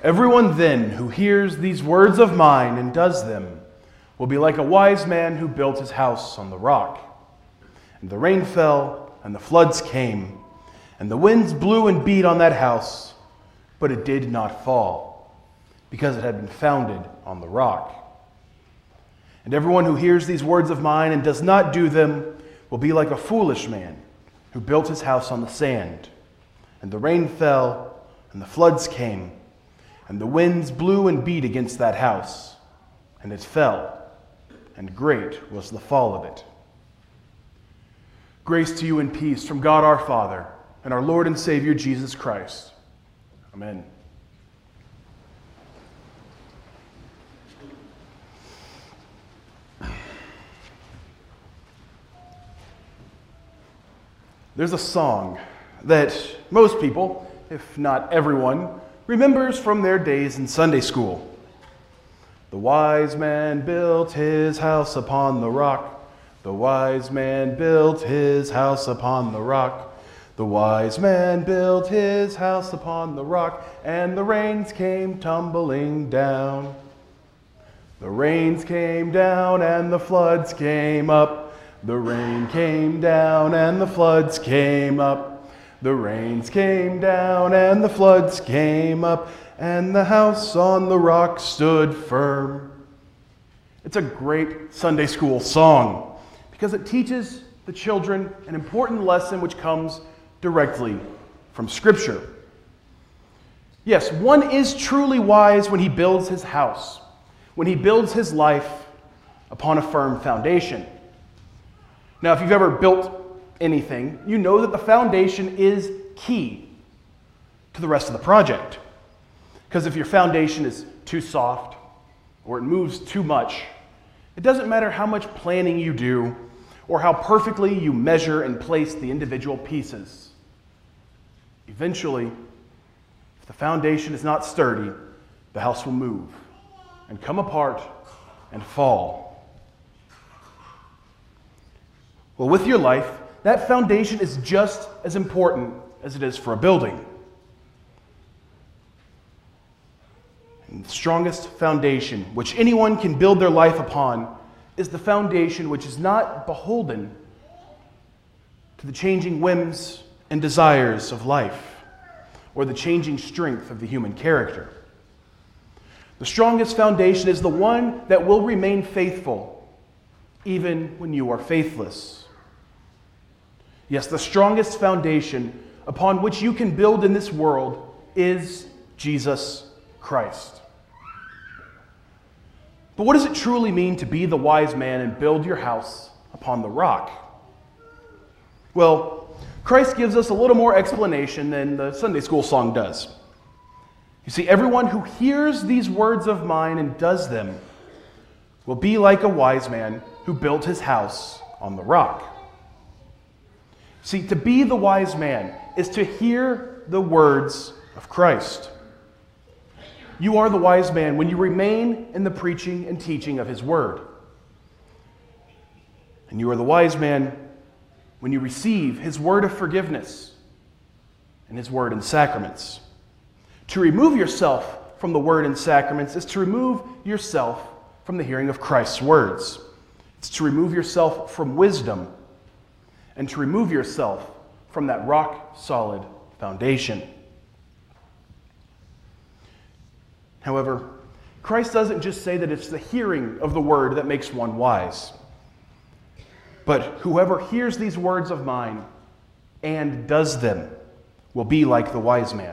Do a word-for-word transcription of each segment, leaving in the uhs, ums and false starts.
Everyone then who hears these words of mine and does them will be like a wise man who built his house on the rock. And the rain fell, and the floods came, and the winds blew and beat on that house, but it did not fall, because it had been founded on the rock. And everyone who hears these words of mine and does not do them will be like a foolish man who built his house on the sand. And the rain fell, and the floods came, and the winds blew and beat against that house, and it fell, and great was the fall of it. Grace to you and peace from God our Father and our Lord and Savior Jesus Christ. Amen. There's a song that most people, if not everyone, remembers from their days in Sunday school. The wise man built his house upon the rock. The wise man built his house upon the rock. The wise man built his house upon the rock, and the rains came tumbling down. The rains came down and the floods came up. The rain came down and the floods came up. The rains came down and the floods came up, and the house on the rock stood firm. It's a great Sunday school song because it teaches the children an important lesson which comes directly from Scripture. Yes, one is truly wise when he builds his house, when he builds his life upon a firm foundation. Now, if you've ever built anything, you know that the foundation is key to the rest of the project. Because if your foundation is too soft or it moves too much, it doesn't matter how much planning you do or how perfectly you measure and place the individual pieces. Eventually, if the foundation is not sturdy, the house will move and come apart and fall. Well, with your life, that foundation is just as important as it is for a building. And the strongest foundation which anyone can build their life upon is the foundation which is not beholden to the changing whims and desires of life or the changing strength of the human character. The strongest foundation is the one that will remain faithful even when you are faithless. Yes, the strongest foundation upon which you can build in this world is Jesus Christ. But what does it truly mean to be the wise man and build your house upon the rock? Well, Christ gives us a little more explanation than the Sunday school song does. You see, everyone who hears these words of mine and does them will be like a wise man who built his house on the rock. See, to be the wise man is to hear the words of Christ. You are the wise man when you remain in the preaching and teaching of his word. And you are the wise man when you receive his word of forgiveness and his word and sacraments. To remove yourself from the word and sacraments is to remove yourself from the hearing of Christ's words. It's to remove yourself from wisdom and to remove yourself from that rock-solid foundation. However, Christ doesn't just say that it's the hearing of the word that makes one wise. But whoever hears these words of mine and does them will be like the wise man.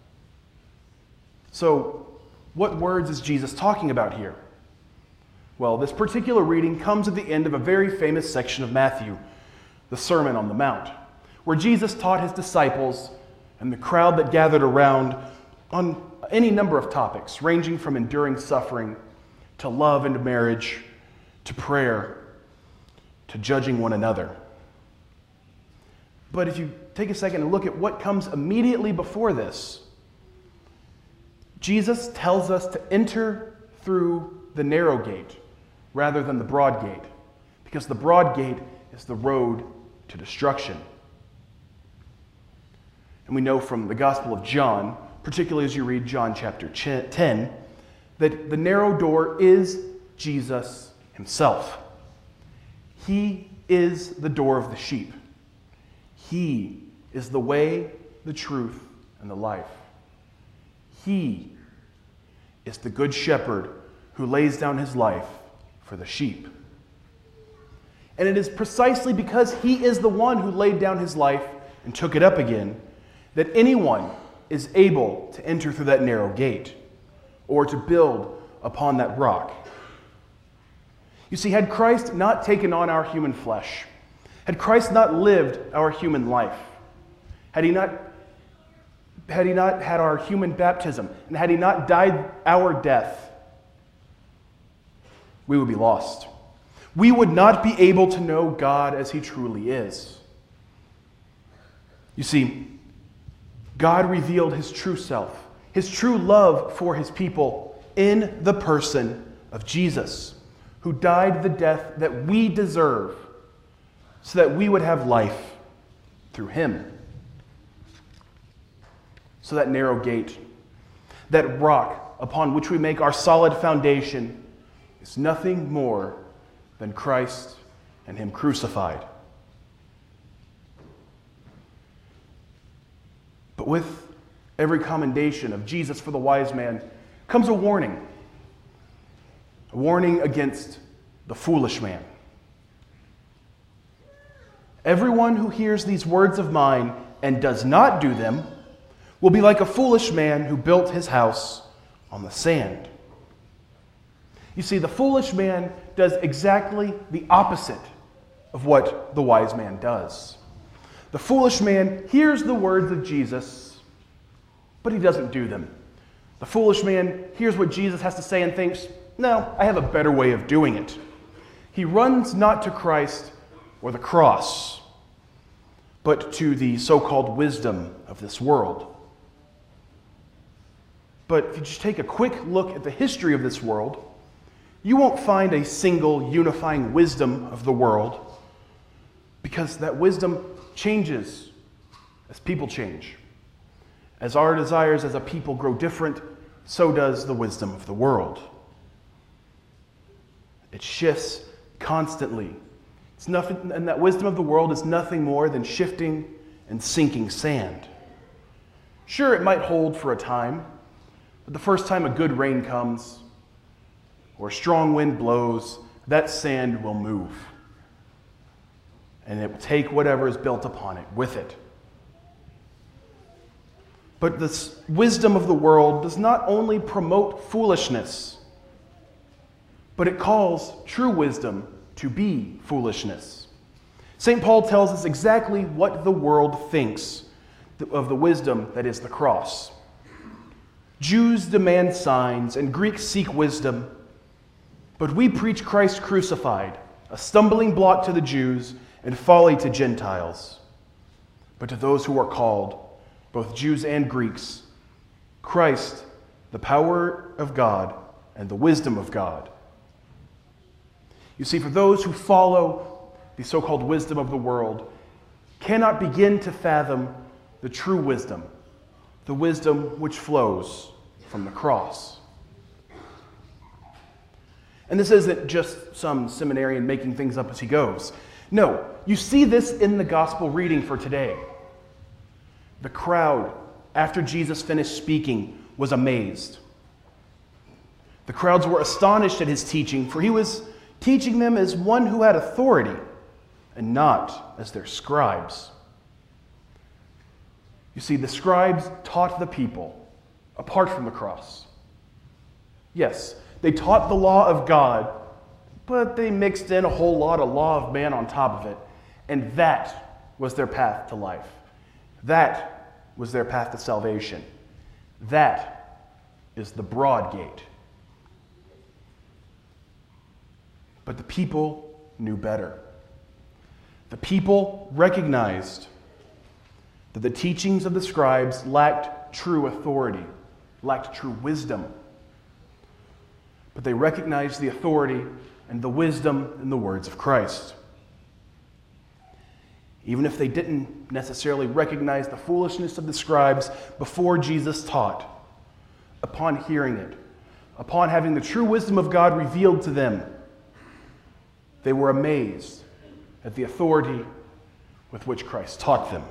So, what words is Jesus talking about here? Well, this particular reading comes at the end of a very famous section of Matthew, the Sermon on the Mount, where Jesus taught his disciples and the crowd that gathered around on any number of topics, ranging from enduring suffering to love and marriage to prayer to judging one another. But if you take a second and look at what comes immediately before this, Jesus tells us to enter through the narrow gate rather than the broad gate, because the broad gate is the road to destruction. And we know from the Gospel of John, particularly as you read John chapter ten, that the narrow door is Jesus himself. He is the door of the sheep. He is the way, the truth, and the life. He is the good shepherd who lays down his life for the sheep. And it is precisely because he is the one who laid down his life and took it up again that anyone is able to enter through that narrow gate or to build upon that rock. You see, had Christ not taken on our human flesh, had Christ not lived our human life, had he not, had he not had our human baptism, and had he not died our death, we would be lost. We would not be able to know God as he truly is. You see, God revealed his true self, his true love for his people in the person of Jesus, who died the death that we deserve so that we would have life through him. So that narrow gate, that rock upon which we make our solid foundation, is nothing more than Christ and him crucified. But with every commendation of Jesus for the wise man comes a warning. A warning against the foolish man. Everyone who hears these words of mine and does not do them will be like a foolish man who built his house on the sand. You see, the foolish man does exactly the opposite of what the wise man does. The foolish man hears the words of Jesus, but he doesn't do them. The foolish man hears what Jesus has to say and thinks, no, I have a better way of doing it. He runs not to Christ or the cross, but to the so-called wisdom of this world. But if you just take a quick look at the history of this world, you won't find a single unifying wisdom of the world, because that wisdom changes as people change. As our desires as a people grow different, so does the wisdom of the world. It shifts constantly. It's nothing, and that wisdom of the world is nothing more than shifting and sinking sand. Sure, it might hold for a time, but the first time a good rain comes or a strong wind blows, that sand will move. And it will take whatever is built upon it with it. But this wisdom of the world does not only promote foolishness, but it calls true wisdom to be foolishness. Saint Paul tells us exactly what the world thinks of the wisdom that is the cross. Jews demand signs and Greeks seek wisdom, but we preach Christ crucified, a stumbling block to the Jews and folly to Gentiles. But to those who are called, both Jews and Greeks, Christ, the power of God and the wisdom of God. You see, for those who follow the so-called wisdom of the world, cannot begin to fathom the true wisdom, the wisdom which flows from the cross. And this isn't just some seminarian making things up as he goes. No, you see this in the gospel reading for today. The crowd, after Jesus finished speaking, was amazed. The crowds were astonished at his teaching, for he was teaching them as one who had authority and not as their scribes. You see, the scribes taught the people apart from the cross. Yes, they taught the law of God, but they mixed in a whole lot of law of man on top of it, and that was their path to life. That was their path to salvation. That is the broad gate. But the people knew better. The people recognized that the teachings of the scribes lacked true authority, lacked true wisdom. But they recognized the authority and the wisdom in the words of Christ. even if they didn't necessarily recognize the foolishness of the scribes before Jesus taught. Upon hearing it, upon having the true wisdom of God revealed to them, they were amazed at the authority with which Christ taught them.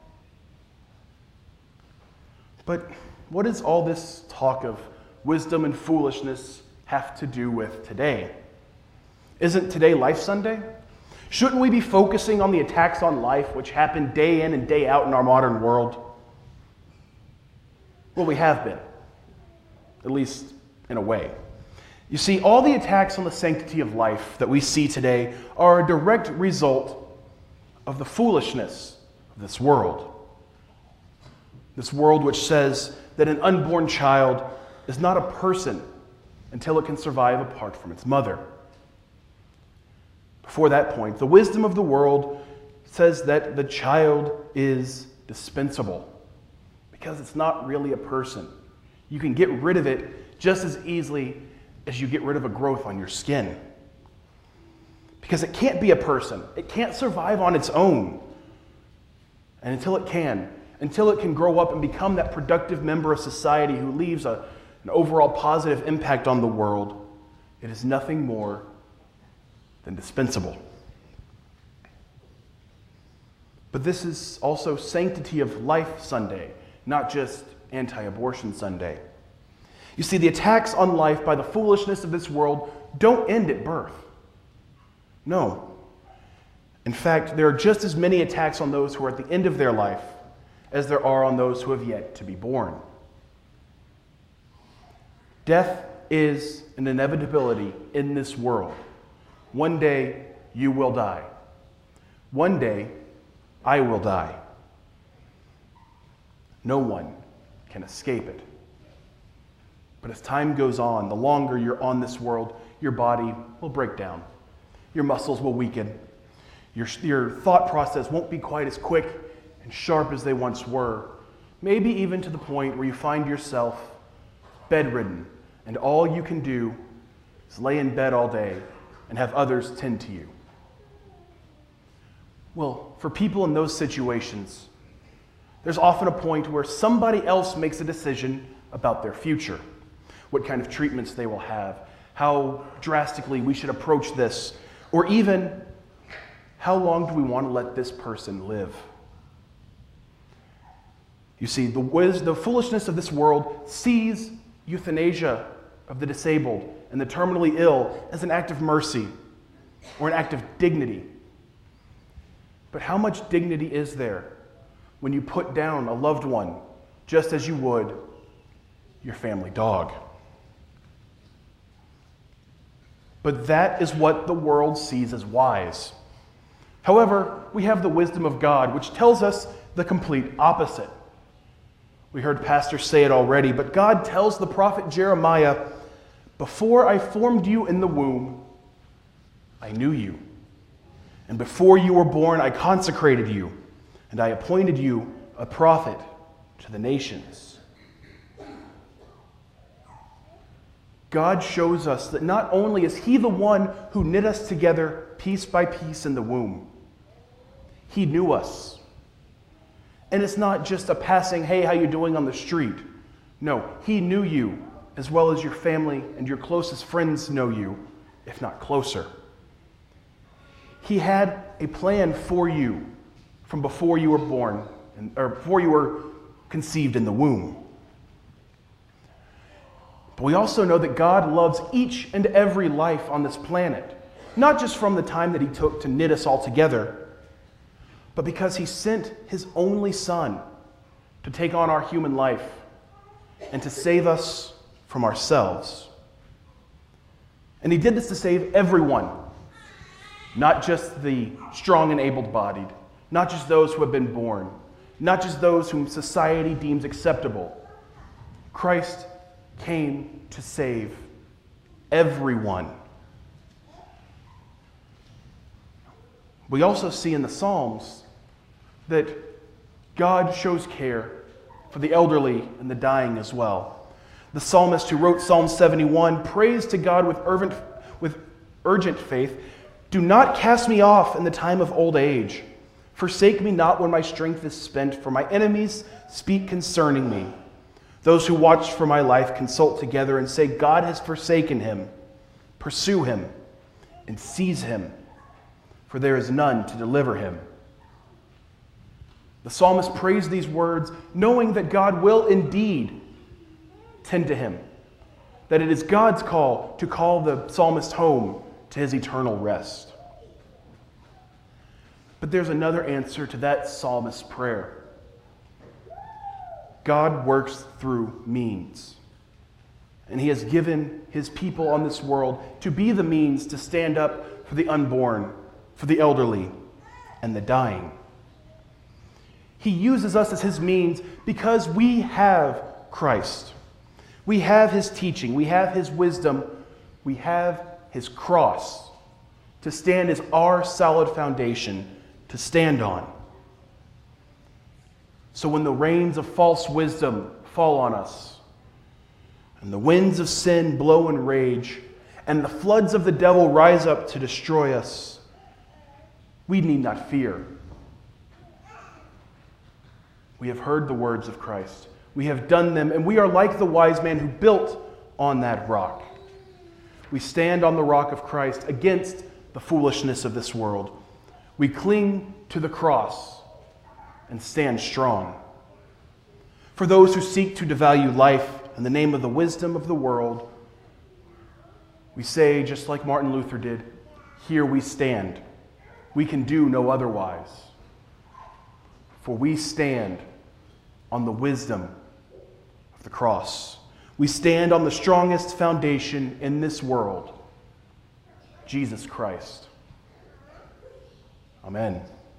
But what does all this talk of wisdom and foolishness have to do with today? Isn't today Life Sunday? Shouldn't we be focusing on the attacks on life which happen day in and day out in our modern world? Well, we have been, at least in a way. You see, all the attacks on the sanctity of life that we see today are a direct result of the foolishness of this world. This world which says that an unborn child is not a person until it can survive apart from its mother. Before that point, the wisdom of the world says that the child is dispensable because it's not really a person. You can get rid of it just as easily as you get rid of a growth on your skin. Because it can't be a person. It can't survive on its own. And until it can, until it can grow up and become that productive member of society who leaves a, an overall positive impact on the world, it is nothing more than dispensable. But this is also Sanctity of Life Sunday, not just Anti-Abortion Sunday. You see, the attacks on life by the foolishness of this world don't end at birth. No. In fact, there are just as many attacks on those who are at the end of their life as there are on those who have yet to be born. Death is an inevitability in this world. One day you will die. One day I will die. No one can escape it. But as time goes on, the longer you're on this world, your body will break down. Your muscles will weaken. Your, your thought process won't be quite as quick and sharp as they once were. Maybe even to the point where you find yourself bedridden, and all you can do is lay in bed all day and have others tend to you. Well, for people in those situations, there's often a point where somebody else makes a decision about their future, what kind of treatments they will have, how drastically we should approach this, or even how long do we want to let this person live? You see, the, wiz- the foolishness of this world sees euthanasia of the disabled and the terminally ill as an act of mercy or an act of dignity. But how much dignity is there when you put down a loved one just as you would your family dog? But that is what the world sees as wise. However, we have the wisdom of God, which tells us the complete opposite. We heard Pastor say it already, but God tells the prophet Jeremiah, "Before I formed you in the womb, I knew you. And before you were born, I consecrated you, and I appointed you a prophet to the nations." God shows us that not only is He the one who knit us together piece by piece in the womb, He knew us. And it's not just a passing, "Hey, how you doing?" on the street. No, He knew you as well as your family and your closest friends know you, if not closer. He had a plan for you from before you were born, or before you were conceived in the womb. But we also know that God loves each and every life on this planet, not just from the time that He took to knit us all together, but because He sent His only Son to take on our human life and to save us from ourselves. And He did this to save everyone, not just the strong and able-bodied, not just those who have been born, not just those whom society deems acceptable. Christ came to save everyone. We also see in the Psalms that God shows care for the elderly and the dying as well. The psalmist who wrote Psalm seventy-one prays to God with urgent, with urgent faith, "Do not cast me off in the time of old age, Forsake me not when my strength is spent, for my enemies speak concerning me. Those who watch for my life consult together and say, God has forsaken him. Pursue him and seize him, for there is none to deliver him. The psalmist prays these words, knowing that God will indeed tend to him, that it is God's call to call the psalmist home to his eternal rest. But there's another answer to that psalmist's prayer. God works through means, and he has given his people on this world to be the means to stand up for the unborn, for the elderly, and the dying. He uses us as his means because we have Christ. We have his teaching. We have his wisdom. We have his cross to stand as our solid foundation to stand on. So when the rains of false wisdom fall on us, and the winds of sin blow and rage, and the floods of the devil rise up to destroy us, we need not fear. We have heard the words of Christ. We have done them, and we are like the wise man who built on that rock. We stand on the rock of Christ against the foolishness of this world. We cling to the cross and stand strong. For those who seek to devalue life in the name of the wisdom of the world, we say, just like Martin Luther did, here we stand. We can do no otherwise. For we stand on the wisdom of the cross. We stand on the strongest foundation in this world, Jesus Christ. Amen.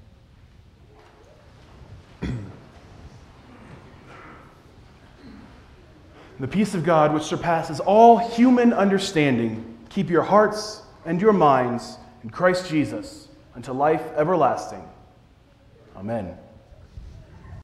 The peace of God, which surpasses all human understanding, keep your hearts and your minds in Christ Jesus unto life everlasting. Amen.